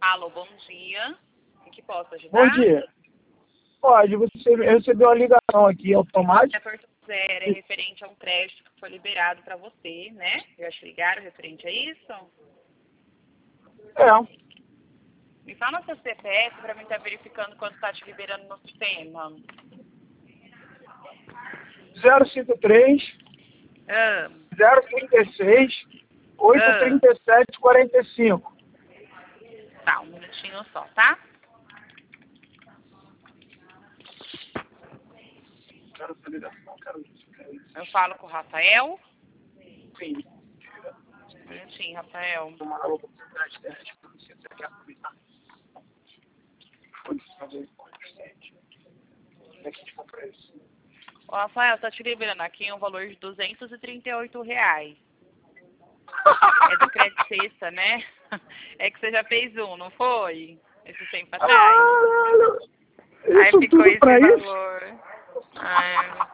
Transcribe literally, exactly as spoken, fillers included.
Alô, bom dia. Em que posso ajudar? Bom dia. Pode, você recebeu a ligação aqui automática? É por zero, é referente a um crédito que foi liberado para você, né? Já te ligaram referente a isso? É. Me fala seu C P F para mim estar verificando quanto está te liberando no sistema. zero cinco três, Ah, zero trinta e seis, oito trinta e sete, quarenta e cinco. tá, um minutinho só, tá? Quero essa ligação, quero isso, quero isso. Eu falo com o Rafael. Sim. Um minutinho, Rafael. Vou mandar uma oportunidade de teste para você, você quer aproveitar. Pode fazer sete. Como é que a gente compra isso? Ô, Rafael, tá te liberando aqui um valor de duzentos e trinta e oito reais. É do crédito sexta, né? É que você já fez um, não foi? Esse tempo atrás. Ah, Aí isso ficou tudo esse pra isso? valor. Ai,